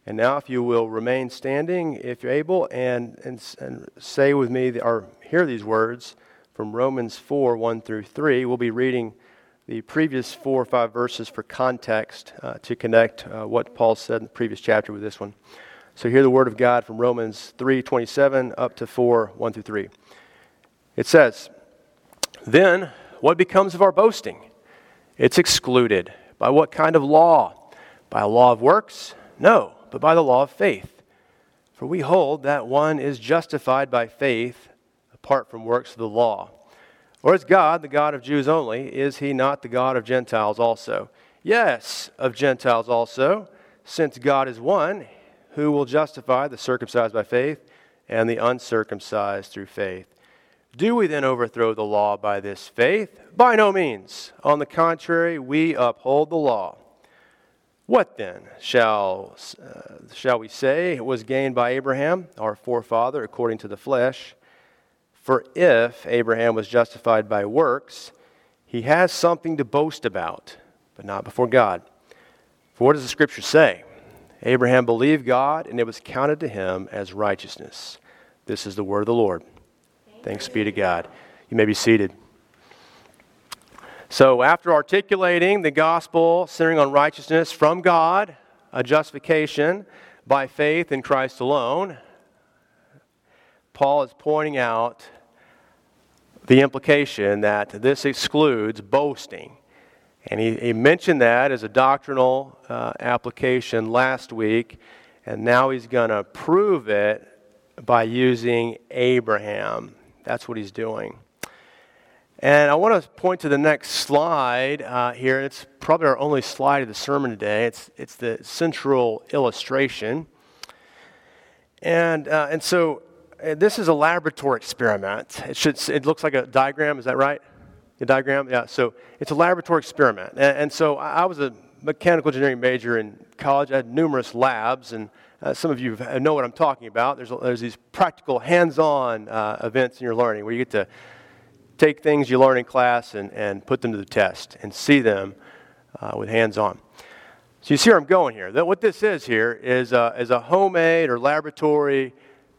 And now if you will remain standing, if you're able, and say with me, or hear these words from Romans 4, 1 through 3. We'll be reading the previous 4 or 5 verses for context to connect what Paul said in the previous chapter with this one. So hear the word of God from Romans 3:27 up to 4, 1 through 3. It says, "Then what becomes of our boasting? It's excluded. By what kind of law? By a law of works? No, but by the law of faith. For we hold that one is justified by faith apart from works of the law. Or is God the God of Jews only? Is he not the God of Gentiles also? Yes, of Gentiles also, since God is one, who will justify the circumcised by faith and the uncircumcised through faith. Do we then overthrow the law by this faith? By no means. On the contrary, we uphold the law. What then shall we say was gained by Abraham, our forefather, according to the flesh? For if Abraham was justified by works, he has something to boast about, but not before God. For what does the Scripture say? Abraham believed God, and it was counted to him as righteousness. This is the word of the Lord. Thanks be to God." You may be seated. So after articulating the gospel centering on righteousness from God, a justification by faith in Christ alone, Paul is pointing out the implication that this excludes boasting. And he mentioned that as a doctrinal application last week, and now he's going to prove it by using Abraham. That's what he's doing. And I want to point to the next slide here. It's probably our only slide of the sermon today. It's the central illustration. And so this is a laboratory experiment. It looks like a diagram. Is that right? The diagram? Yeah. So it's a laboratory experiment. And so I was a mechanical engineering major in college. I had numerous labs, and some of you know what I'm talking about. There's these practical, hands-on events in your learning where you get to take things you learn in class and put them to the test and see them with hands-on. So you see where I'm going here. What this is here is a homemade or laboratory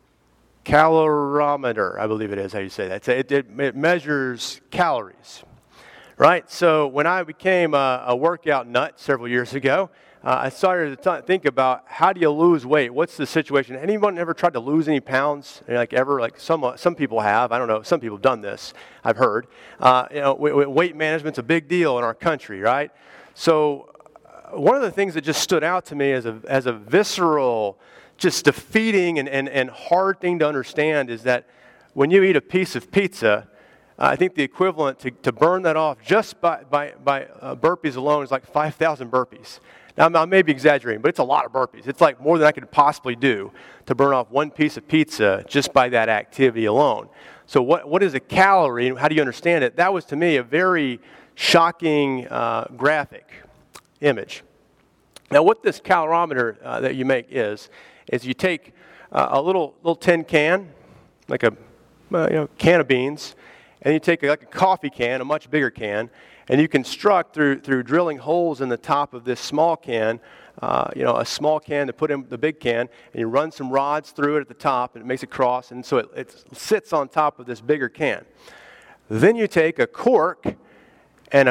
calorimeter, I believe it is how you say that. It measures calories, right? So when I became a workout nut several years ago, I started to think about how do you lose weight? What's the situation? Anyone ever tried to lose any pounds? Like ever? Like some people have. I don't know. Some people have done this. I've heard. Weight management's a big deal in our country, right? So one of the things that just stood out to me as a visceral, just defeating and hard thing to understand is that when you eat a piece of pizza, I think the equivalent to burn that off just by burpees alone is like 5,000 burpees. Now, I may be exaggerating, but it's a lot of burpees. It's like more than I could possibly do to burn off one piece of pizza just by that activity alone. So what is a calorie, and how do you understand it? That was, to me, a very shocking graphic image. Now, what this calorimeter that you make is you take a little tin can, like a can of beans, and you take like a coffee can, a much bigger can, and you construct through drilling holes in the top of this small can, a small can to put in the big can, and you run some rods through it at the top, and it makes a cross, and so it sits on top of this bigger can. Then you take a cork and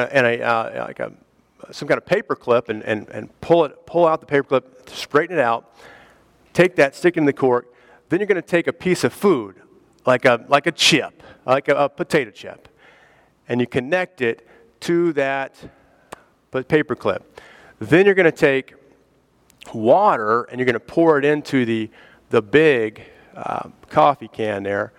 some kind of paper clip and pull out the paper clip, straighten it out, take that, stick it in the cork. Then you're going to take a piece of food, like a chip, like a potato chip, and you connect it to that paper clip. Then you're going to take water and you're going to pour it into the big coffee can there,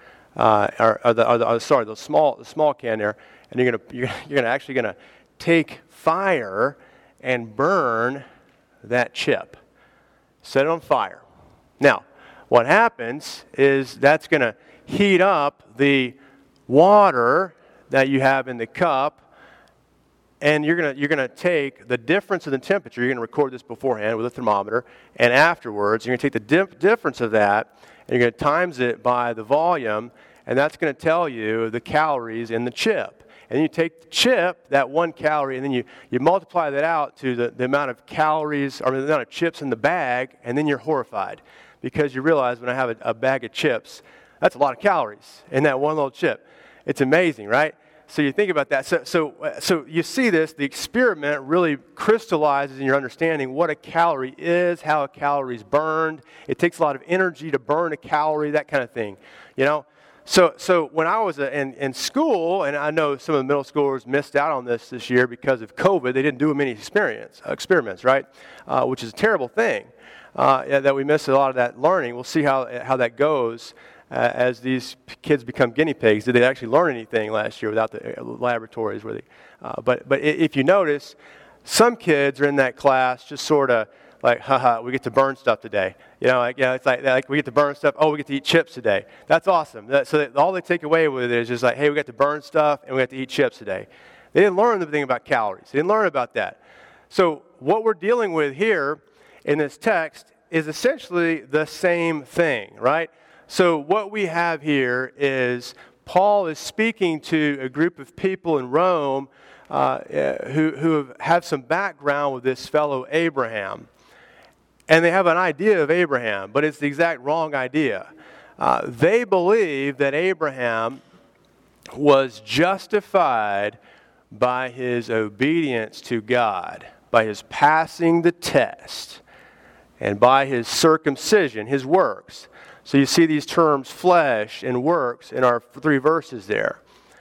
the small can there, and you're actually going to take fire and burn that chip. Set it on fire. Now, what happens is that's going to heat up the water that you have in the cup, and you're gonna take the difference in the temperature. You're going to record this beforehand with a thermometer, and afterwards you're going to take the difference of that, and you're going to times it by the volume, and that's going to tell you the calories in the chip. And you take the chip, that 1 calorie, and then you multiply that out to the amount of calories, or the amount of chips in the bag, and then you're horrified. Because you realize when I have a bag of chips, that's a lot of calories in that one little chip. It's amazing, right? So you think about that. So you see this, the experiment really crystallizes in your understanding what a calorie is, how a calorie is burned. It takes a lot of energy to burn a calorie, that kind of thing, you know? So when I was in school, and I know some of the middle schoolers missed out on this year because of COVID, they didn't do many experiments, right? Which is a terrible thing, that we missed a lot of that learning. We'll see how that goes as these kids become guinea pigs. Did they actually learn anything last year without the laboratories? But if you notice, some kids are in that class just sort of like, haha, we get to burn stuff today. You know, it's like we get to burn stuff. Oh, we get to eat chips today. That's awesome. All they take away with it is just like, hey, we got to burn stuff and we got to eat chips today. They didn't learn the thing about calories. They didn't learn about that. So what we're dealing with here in this text is essentially the same thing, right? So what we have here is Paul is speaking to a group of people in Rome who have some background with this fellow Abraham. And they have an idea of Abraham, but it's the exact wrong idea. They believe that Abraham was justified by his obedience to God, by his passing the test, and by his circumcision, his works. So you see these terms, flesh and works, in our 3 verses there.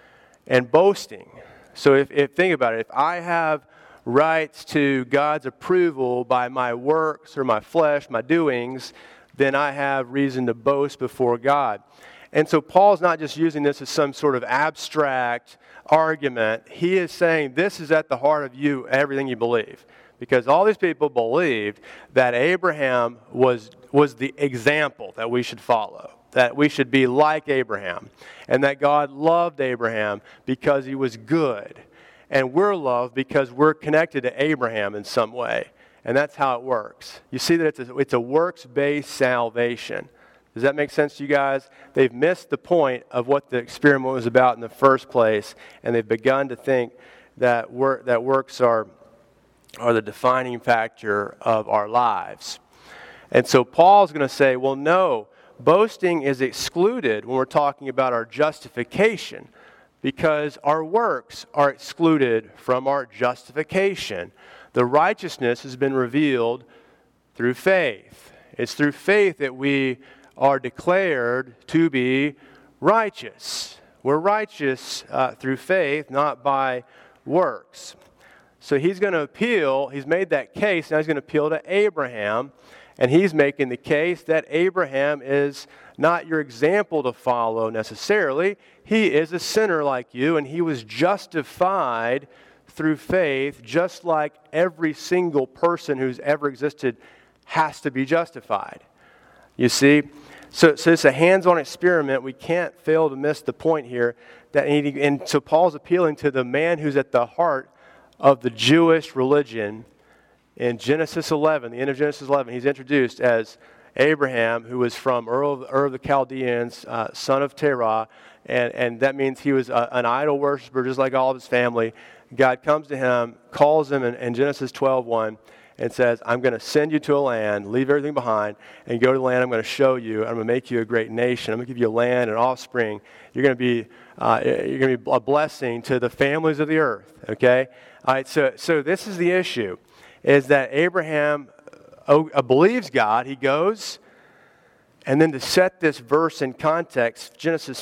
And boasting. So if think about it, if I have rights to God's approval by my works or my flesh, my doings, then I have reason to boast before God. And so Paul's not just using this as some sort of abstract argument. He is saying this is at the heart of you, everything you believe. Because all these people believed that Abraham was the example that we should follow, that we should be like Abraham, and that God loved Abraham because he was good. And we're loved because we're connected to Abraham in some way. And that's how it works. You see that it's a works-based salvation. Does that make sense to you guys? They've missed the point of what the experiment was about in the first place, and they've begun to think that works are the defining factor of our lives. And so Paul's going to say, well, no, boasting is excluded when we're talking about our justification, because our works are excluded from our justification. The righteousness has been revealed through faith. It's through faith that we are declared to be righteous. We're righteous through faith, not by works. So he's going to appeal, he's made that case, now he's going to appeal to Abraham, and he's making the case that Abraham is not your example to follow necessarily. He is a sinner like you, and he was justified through faith, just like every single person who's ever existed has to be justified. You see? So it's a hands-on experiment. We can't fail to miss the point here. And so Paul's appealing to the man who's at the heart of the Jewish religion. In Genesis 11, the end of Genesis 11, he's introduced as Abraham, who was from Ur of the Chaldeans, son of Terah, and that means he was an idol worshiper just like all of his family. God comes to him, calls him in Genesis 12:1, and says, I'm going to send you to a land, leave everything behind, and go to the land I'm going to show you. I'm going to make you a great nation. I'm going to give you a land and offspring. You're going to be a blessing to the families of the earth. Okay? All right, so this is the issue, is that Abraham believes God. He goes, and then to set this verse in context, Genesis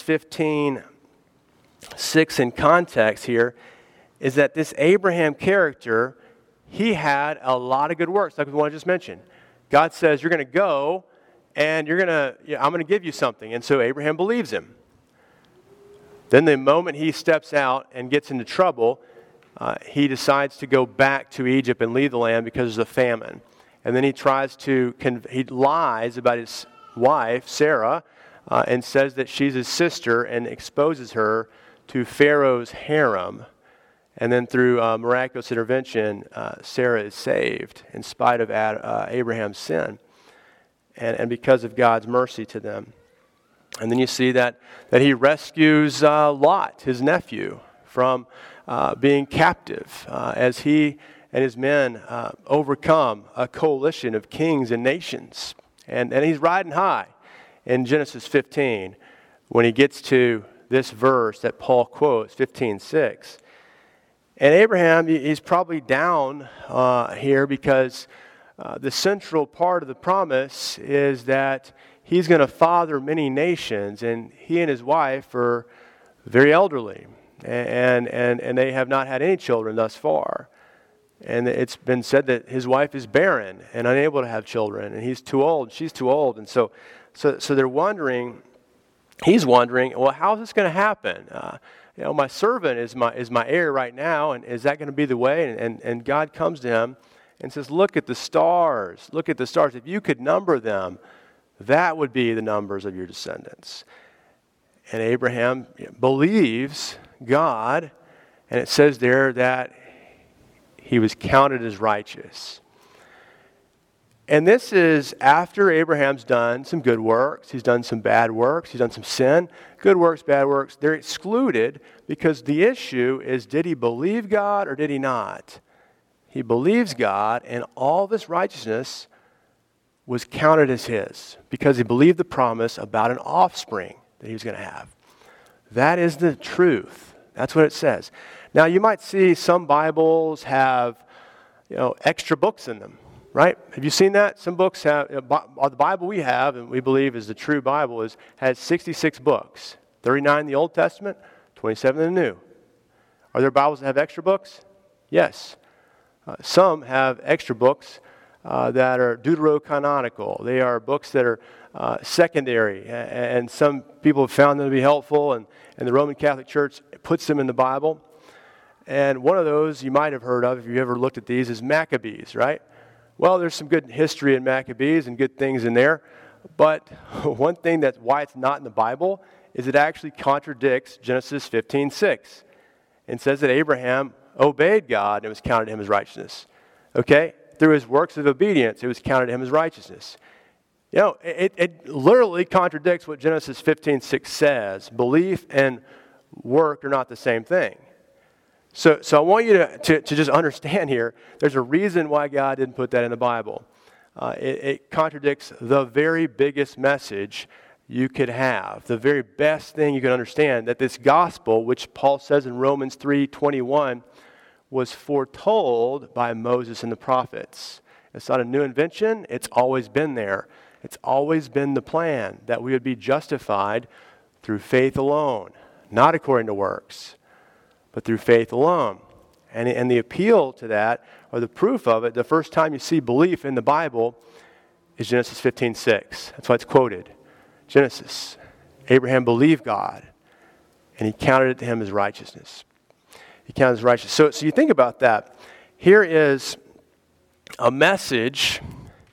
15:6 in context here, is that this Abraham character, he had a lot of good works, like the one I just mentioned. God says, you're going to go, and I'm going to give you something. And so Abraham believes him. Then the moment he steps out and gets into trouble, he decides to go back to Egypt and leave the land because of the famine. And then he lies about his wife, Sarah, and says that she's his sister and exposes her to Pharaoh's harem. And then through miraculous intervention, Sarah is saved in spite of Abraham's sin and because of God's mercy to them. And then you see that he rescues Lot, his nephew, from being captive as he and his men overcome a coalition of kings and nations. And he's riding high in Genesis 15 when he gets to this verse that Paul quotes, 15:6. And Abraham, he's probably down here because the central part of the promise is that he's going to father many nations, and he and his wife are very elderly, and they have not had any children thus far. And it's been said that his wife is barren and unable to have children, and he's too old, she's too old. And so they're wondering, he's wondering, well, how is this going to happen? My servant is my heir right now, and is that going to be the way? And God comes to him and says, look at the stars. Look at the stars. If you could number them, that would be the numbers of your descendants. And Abraham believes God, and it says there that he was counted as righteous. And this is after Abraham's done some good works. He's done some bad works. He's done some sin. Good works, bad works. They're excluded because the issue is, did he believe God or did he not? He believes God, and all this righteousness was counted as his because he believed the promise about an offspring that he was going to have. That is the truth. That's what it says. Now, you might see some Bibles have, extra books in them, right? Have you seen that? Some books have, the Bible we have, and we believe is the true Bible, has 66 books. 39 in the Old Testament, 27 in the New. Are there Bibles that have extra books? Yes. Some have extra books that are deuterocanonical. They are books that are secondary, and some people have found them to be helpful, and the Roman Catholic Church puts them in the Bible. And one of those you might have heard of, if you ever looked at these, is Maccabees, right? Well, there's some good history in Maccabees and good things in there, but one thing that's why it's not in the Bible is it actually contradicts Genesis 15:6 and says that Abraham obeyed God and it was counted to him as righteousness. Okay? Through his works of obedience, it was counted to him as righteousness. It literally contradicts what Genesis 15:6 says. Belief and work are not the same thing. So I want you to just understand here, there's a reason why God didn't put that in the Bible. It contradicts the very biggest message you could have, the very best thing you can understand, that this gospel, which Paul says in Romans 3:21, was foretold by Moses and the prophets. It's not a new invention. It's always been there. It's always been the plan that we would be justified through faith alone, not according to works, but through faith alone. And the appeal to that, or the proof of it, the first time you see belief in the Bible is Genesis 15:6. That's why it's quoted. Genesis. Abraham believed God, and he counted it to him as righteousness. He counted as righteous. So you think about that. Here is a message,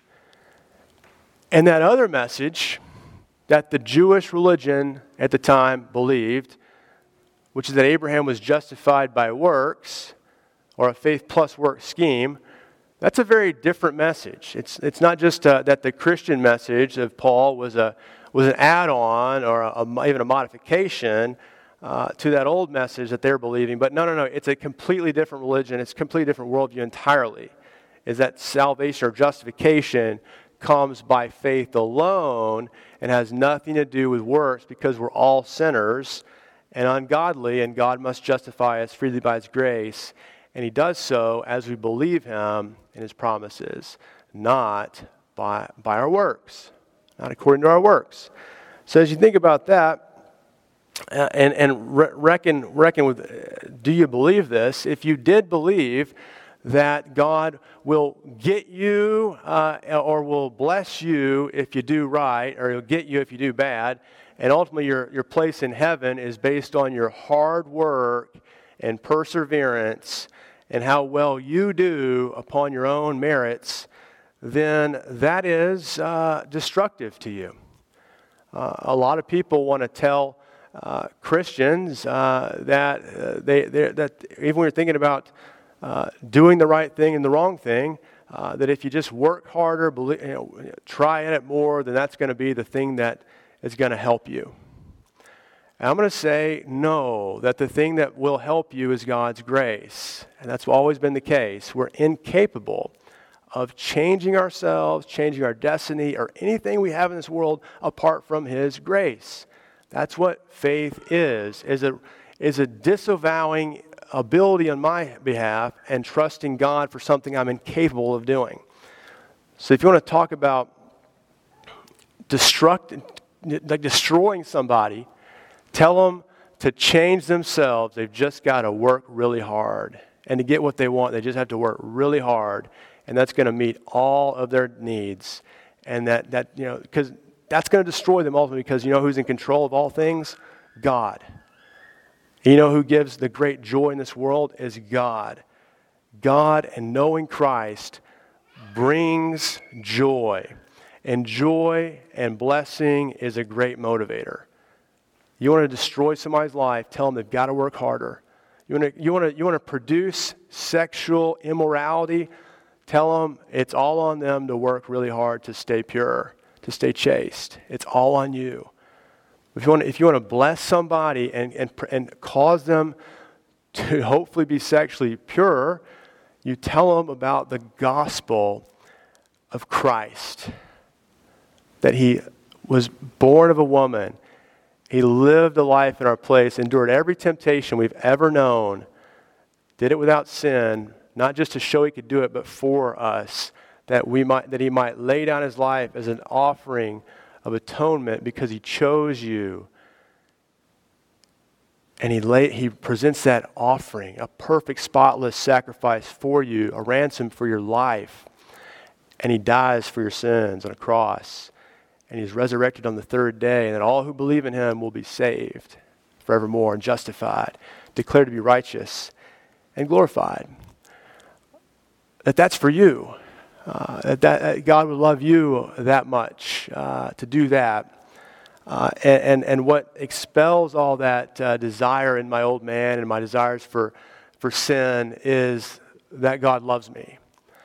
and that other message that the Jewish religion at the time believed, which is that Abraham was justified by works, or a faith plus work scheme. That's a very different message. It's not just that the Christian message of Paul was an add-on or even a modification to that old message that they're believing. But no. It's a completely different religion. It's a completely different worldview entirely. Is that salvation or justification comes by faith alone and has nothing to do with works because we're all sinners and ungodly, and God must justify us freely by His grace. And He does so as we believe Him in His promises, not by our works, not according to our works. So as you think about that, and reckon with, do you believe this? If you did believe that God will get you or will bless you if you do right, or He'll get you if you do bad, and ultimately your place in heaven is based on your hard work and perseverance and how well you do upon your own merits, then that is destructive to you. A lot of people want to tell Christians that even when you're thinking about doing the right thing and the wrong thing, that if you just work harder, try at it more, then that's going to be the thing that is going to help you. And I'm going to say no, that the thing that will help you is God's grace. And that's always been the case. We're incapable of changing ourselves, changing our destiny, or anything we have in this world apart from His grace. That's what faith is a disavowing ability on my behalf and trusting God for something I'm incapable of doing. So if you want to talk about destroying somebody, tell them to change themselves. They've just got to work really hard. And to get what they want, they just have to work really hard. And that's going to meet all of their needs. And because that's going to destroy them ultimately, because you know who's in control of all things? God. You know who gives the great joy in this world is God. God, and knowing Christ brings joy. And joy and blessing is a great motivator. You want to destroy somebody's life, tell them they've got to work harder. You want to produce sexual immorality, tell them it's all on them to work really hard to stay pure, to stay chaste. It's all on you. If you want to bless somebody and cause them to hopefully be sexually pure, you tell them about the gospel of Christ. That He was born of a woman. He lived a life in our place, endured every temptation we've ever known, did it without sin, not just to show He could do it, but for us, that He might lay down His life as an offering of atonement because He chose you. And He presents that offering, a perfect, spotless sacrifice for you, a ransom for your life. And He dies for your sins on a cross. And He's resurrected on the third day, and that all who believe in Him will be saved forevermore and justified, declared to be righteous and glorified. That's for you. That God would love you that much to do that. And what expels all that desire in my old man and my desires for sin is that God loves me.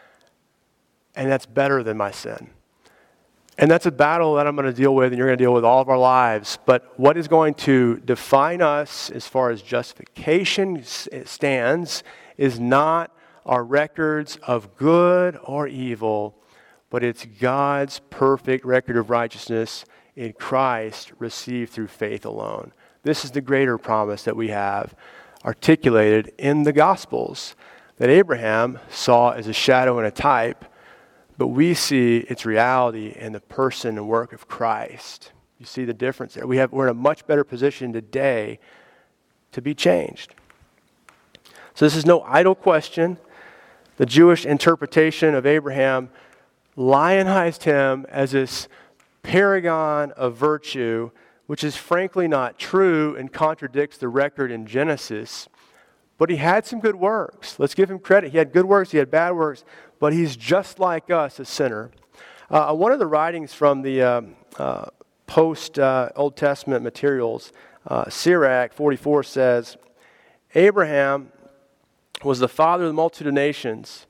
And that's better than my sin. And that's a battle that I'm going to deal with, and you're going to deal with all of our lives. But what is going to define us as far as justification stands is not our records of good or evil, but it's God's perfect record of righteousness in Christ received through faith alone. This is the greater promise that we have articulated in the Gospels that Abraham saw as a shadow and a type, but we see its reality in the person and work of Christ. You see the difference there. We're in a much better position today to be changed. So this is no idle question. The Jewish interpretation of Abraham lionized him as this paragon of virtue, which is frankly not true and contradicts the record in Genesis. But he had some good works. Let's give him credit. He had good works, he had bad works, but he's just like us, a sinner. One of the writings from the post-Old Testament materials, Sirach 44 says, Abraham was the father of the multitude of nations,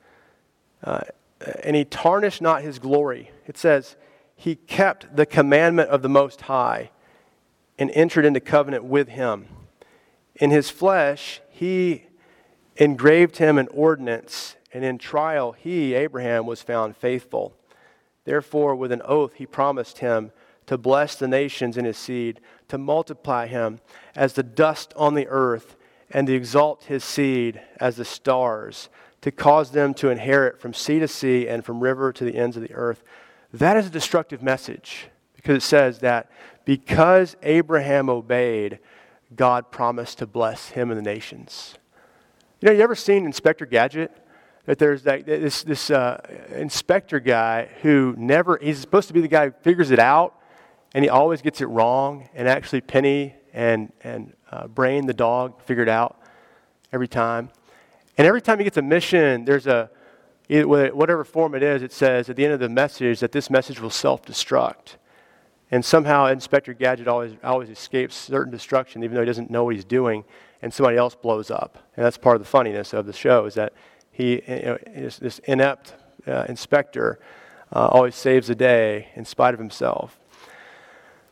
and he tarnished not his glory. It says, he kept the commandment of the Most High and entered into covenant with him. In his flesh, he engraved him an ordinance, and in trial he, Abraham, was found faithful. Therefore, with an oath, he promised him to bless the nations in his seed, to multiply him as the dust on the earth, and to exalt his seed as the stars, to cause them to inherit from sea to sea and from river to the ends of the earth. That is a destructive message, because it says that because Abraham obeyed, God promised to bless him and the nations. You know, you ever seen Inspector Gadget? That there's this inspector guy who he's supposed to be the guy who figures it out, and he always gets it wrong, and actually Penny and Brain, the dog, figured out every time. And every time he gets a mission, there's whatever form it is, it says at the end of the message that this message will self-destruct. And somehow Inspector Gadget always escapes certain destruction, even though he doesn't know what he's doing, and somebody else blows up. And that's part of the funniness of the show, is that this inept inspector always saves the day in spite of himself.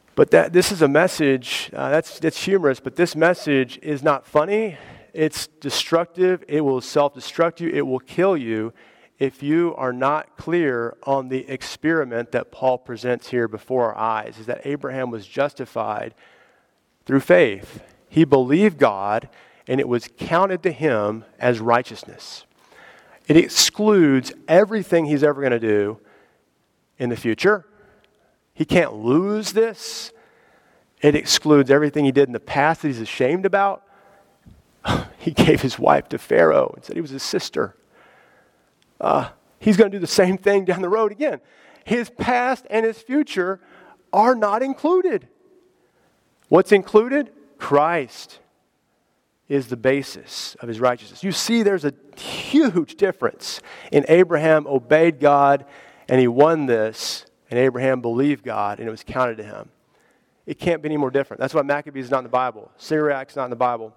But this is a message, that's humorous, but this message is not funny. It's destructive. It will self-destruct you. It will kill you if you are not clear on the experiment that Paul presents here before our eyes, is that Abraham was justified through faith. He believed God, and it was counted to him as righteousness. It excludes everything he's ever going to do in the future. He can't lose this. It excludes everything he did in the past that he's ashamed about. He gave his wife to Pharaoh and said he was his sister. He's going to do the same thing down the road again. His past and his future are not included. What's included? Christ is the basis of his righteousness. You see, there's a huge difference in Abraham obeyed God and he won this, and Abraham believed God and it was counted to him. It can't be any more different. That's why Maccabees is not in the Bible. Syriac's not in the Bible.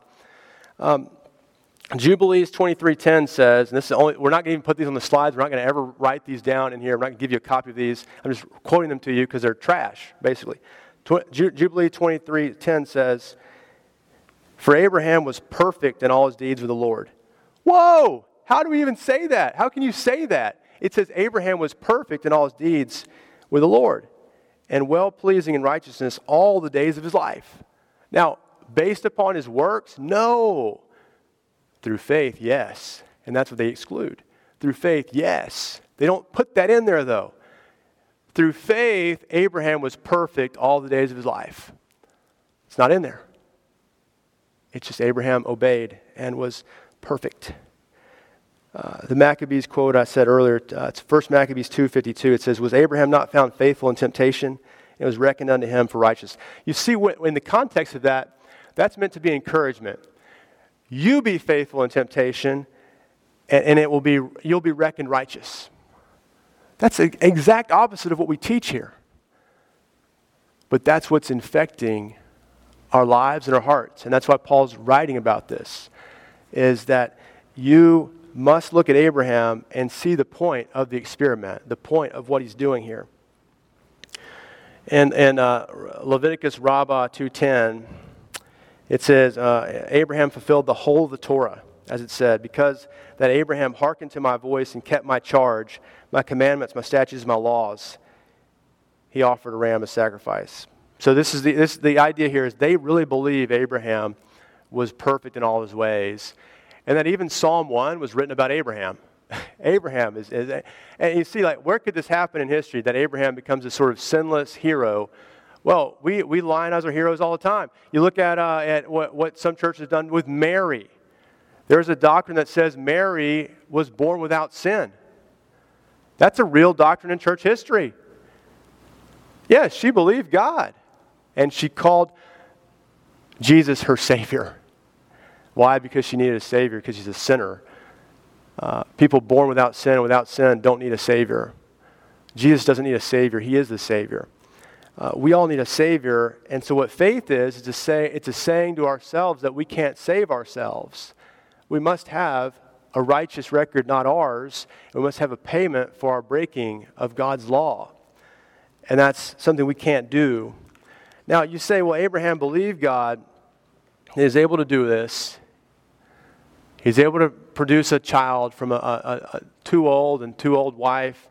Jubilees 23:10 says, and this is only, we're not going to even put these on the slides. We're not going to ever write these down in here. I'm not going to give you a copy of these. I'm just quoting them to you because they're trash, basically. Jubilee 23:10 says, "For Abraham was perfect in all his deeds with the Lord." Whoa! How do we even say that? How can you say that? It says Abraham was perfect in all his deeds with the Lord, and well-pleasing in righteousness all the days of his life. Now, based upon his works? No. Through faith, yes. And that's what they exclude. Through faith, yes. They don't put that in there, though. Through faith, Abraham was perfect all the days of his life. It's not in there. It's just Abraham obeyed and was perfect. The Maccabees quote I said earlier, it's 1 Maccabees 2:52. It says, "Was Abraham not found faithful in temptation? It was reckoned unto him for righteousness." You see, in the context of that, that's meant to be encouragement. You be faithful in temptation, and you'll be reckoned righteous. That's the exact opposite of what we teach here. But that's what's infecting our lives and our hearts. And that's why Paul's writing about this, is that you must look at Abraham and see the point of the experiment, the point of what he's doing here. And Leviticus Rabbah 2:10, it says, Abraham fulfilled the whole of the Torah, as it said, because that Abraham hearkened to my voice and kept my charge, my commandments, my statutes, my laws. He offered a ram as sacrifice. So this is the idea here is they really believe Abraham was perfect in all his ways. And that even Psalm 1 was written about Abraham. Abraham is, and you see, like, where could this happen in history that Abraham becomes a sort of sinless hero? Well, we lionize our heroes all the time. You look at what some churches have done with Mary. There's a doctrine that says Mary was born without sin. That's a real doctrine in church history. Yes, she believed God, and she called Jesus her Savior. Why? Because she needed a Savior, because she's a sinner. People born without sin don't need a Savior. Jesus doesn't need a Savior. He is the Savior. We all need a Savior, and so what faith is it's a saying to ourselves that we can't save ourselves. We must have a righteous record, not ours, and we must have a payment for our breaking of God's law. And that's something we can't do. Now, you say, well, Abraham believed God. He is able to do this. He's able to produce a child from a too old wife.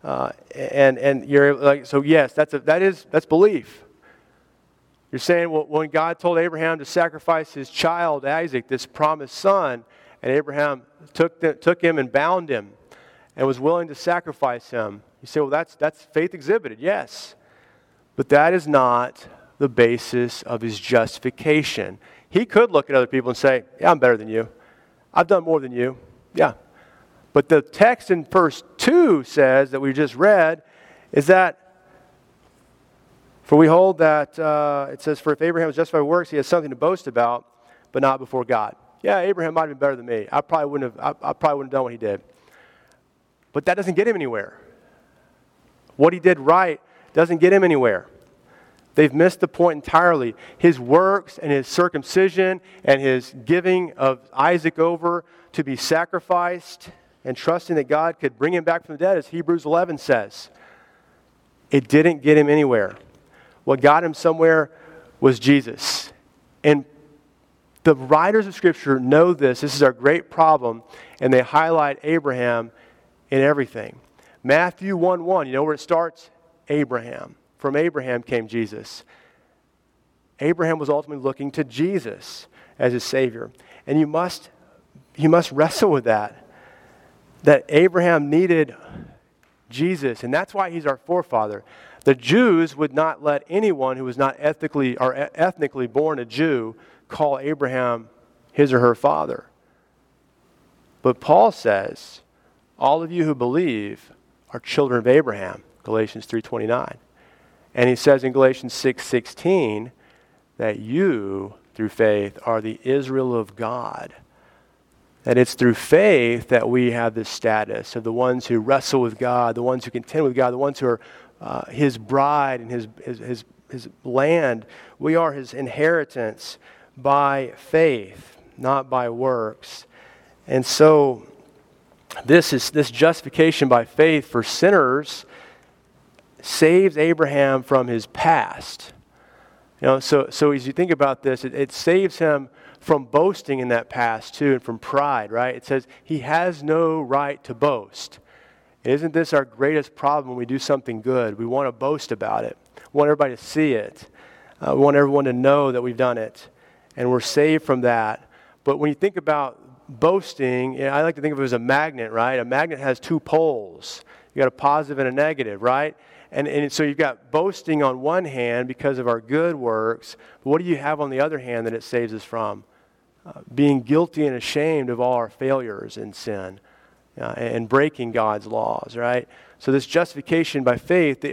And you're like, so yes, that's belief. You're saying, well, when God told Abraham to sacrifice his child Isaac, this promised son, and Abraham took him and bound him, and was willing to sacrifice him. You say, well, that's faith exhibited, yes, but that is not the basis of his justification. He could look at other people and say, yeah, I'm better than you. I've done more than you. Yeah. But the text in verse 2 says, that we just read, is that, for we hold that, it says, for if Abraham was justified by works, he has something to boast about, but not before God. Yeah, Abraham might have been better than me. I probably wouldn't have done what he did. But that doesn't get him anywhere. What he did right doesn't get him anywhere. They've missed the point entirely. His works and his circumcision and his giving of Isaac over to be sacrificed and trusting that God could bring him back from the dead, as Hebrews 11 says, it didn't get him anywhere. What got him somewhere was Jesus. And the writers of Scripture know this. This is our great problem, and they highlight Abraham in everything. Matthew 1:1, you know where it starts? Abraham. From Abraham came Jesus. Abraham was ultimately looking to Jesus as his Savior. And you must wrestle with that Abraham needed Jesus, and that's why he's our forefather. The Jews would not let anyone who was not ethnically born a Jew call Abraham his or her father. But Paul says, all of you who believe are children of Abraham, Galatians 3:29. And he says in Galatians 6:16 that you, through faith, are the Israel of God. That it's through faith that we have this status of the ones who wrestle with God, the ones who contend with God, the ones who are his bride and his land. We are his inheritance by faith, not by works. And so this justification by faith for sinners saves Abraham from his past. You know, so as you think about this, it saves him from boasting in that past too, and from pride, right? It says he has no right to boast. Isn't this our greatest problem when we do something good? We want to boast about it. We want everybody to see it. We want everyone to know that we've done it. And we're saved from that. But when you think about boasting, you know, I like to think of it as a magnet, right? A magnet has two poles. You got a positive and a negative, right? And so you've got boasting on one hand because of our good works. But what do you have on the other hand that it saves us from? Being guilty and ashamed of all our failures in sin and breaking God's laws, right? So this justification by faith,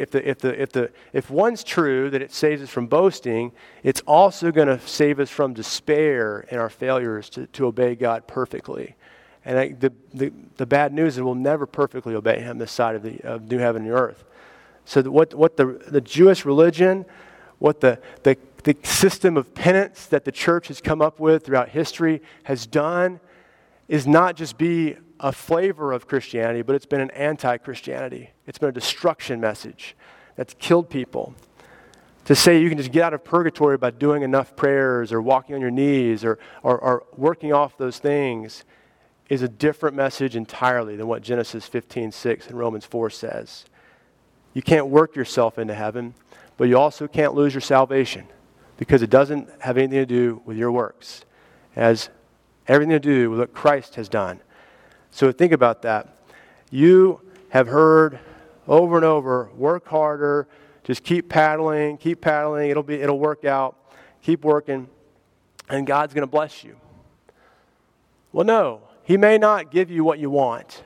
if one's true that it saves us from boasting, it's also going to save us from despair in our failures to obey God perfectly. And the bad news is we'll never perfectly obey Him this side of new heaven and earth. So what the Jewish religion, what the system of penance that the church has come up with throughout history has done is not just be a flavor of Christianity, but it's been an anti-Christianity. It's been a destruction message that's killed people. To say you can just get out of purgatory by doing enough prayers or walking on your knees or working off those things is a different message entirely than what Genesis 15:6 and Romans 4 says. You can't work yourself into heaven, but you also can't lose your salvation because it doesn't have anything to do with your works. It has everything to do with what Christ has done. So think about that. You have heard over and over, work harder, just keep paddling, it'll work out, keep working, and God's going to bless you. Well, no, He may not give you what you want.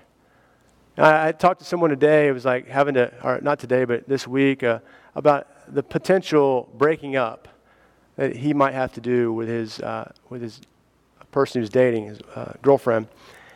I talked to someone today, it was like or not today, but this week, about the potential breaking up that he might have to do with his person who's dating, his girlfriend.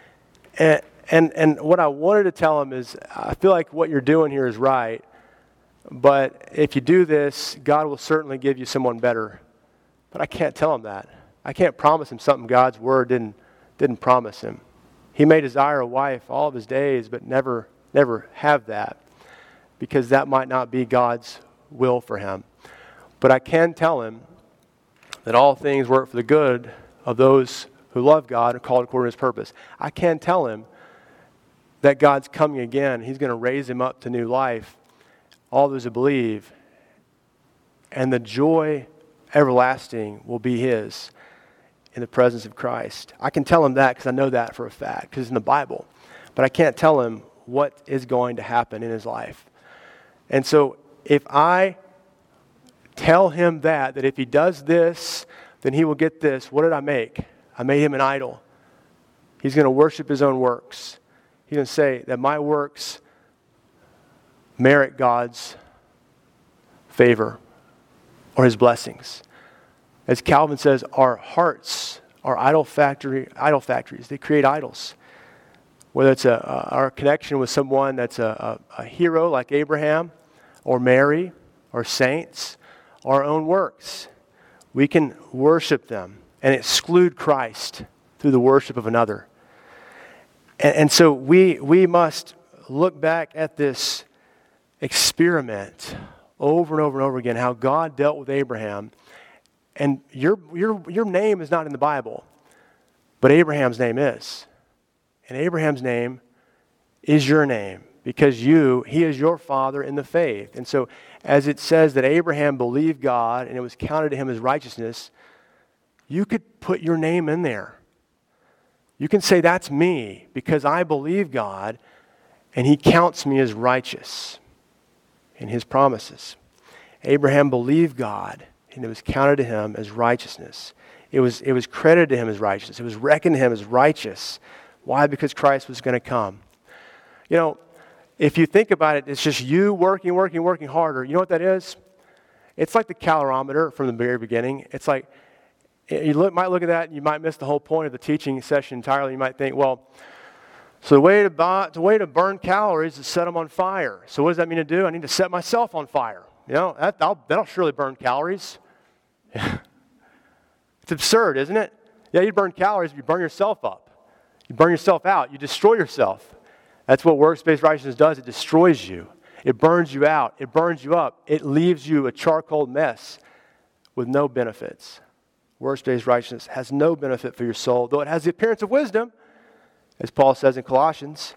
And what I wanted to tell him is, I feel like what you're doing here is right, but if you do this, God will certainly give you someone better. But I can't tell him that. I can't promise him something God's word didn't promise him. He may desire a wife all of his days, but never have that, because that might not be God's will for him. But I can tell him that all things work for the good of those who love God and called according to His purpose. I can tell him that God's coming again. He's going to raise him up to new life, all those who believe, and the joy everlasting will be his in the presence of Christ. I can tell him that because I know that for a fact, because it's in the Bible. But I can't tell him what is going to happen in his life. And so if I tell him that if he does this, then he will get this, what did I make? I made him an idol. He's going to worship his own works. He's going to say that my works merit God's favor or His blessings. As Calvin says, our hearts are idol factories. They create idols. Whether it's our connection with someone that's a hero like Abraham or Mary or saints, or our own works. We can worship them and exclude Christ through the worship of another. And so we must look back at this experiment over and over and over again how God dealt with Abraham. And your name is not in the Bible, but Abraham's name is. And Abraham's name is your name because he is your father in the faith. And so as it says that Abraham believed God and it was counted to him as righteousness, you could put your name in there. You can say, that's me because I believe God and he counts me as righteous in his promises. Abraham believed God and it was counted to him as righteousness. It was credited to him as righteousness. It was reckoned to him as righteous. Why? Because Christ was going to come. You know, if you think about it, it's just you working harder. You know what that is? It's like the calorimeter from the very beginning. It's like, might look at that and you might miss the whole point of the teaching session entirely. You might think, well, so the way to burn calories is set them on fire. So what does that mean to do? I need to set myself on fire. You know, that'll surely burn calories. It's absurd, isn't it? Yeah, you burn calories, but you burn yourself up. You burn yourself out. You destroy yourself. That's what works-based righteousness does. It destroys you. It burns you out. It burns you up. It leaves you a charcoal mess with no benefits. Works-based righteousness has no benefit for your soul, though it has the appearance of wisdom, as Paul says in Colossians.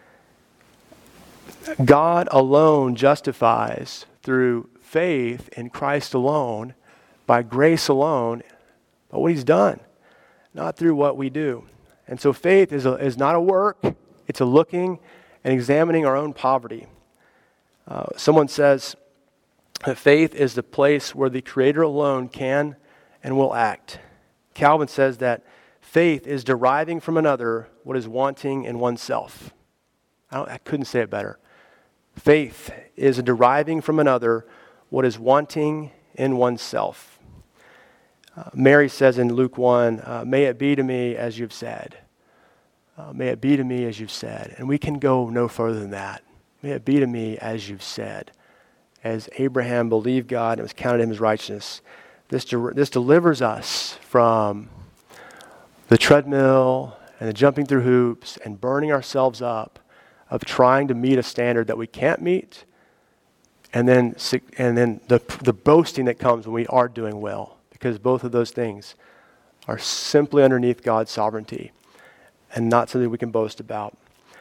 God alone justifies through faith in Christ alone, by grace alone, by what he's done, not through what we do. And so faith is not a work, it's a looking and examining our own poverty. Someone says that faith is the place where the Creator alone can and will act. Calvin says that faith is deriving from another what is wanting in oneself. I couldn't say it better. Faith is deriving from another what is wanting in oneself. Mary says in Luke 1, may it be to me as you've said. May it be to me as you've said. And we can go no further than that. May it be to me as you've said. As Abraham believed God and it was counted him as righteousness. This delivers us from the treadmill and the jumping through hoops and burning ourselves up of trying to meet a standard that we can't meet, and then the boasting that comes when we are doing well, because both of those things are simply underneath God's sovereignty and not something we can boast about.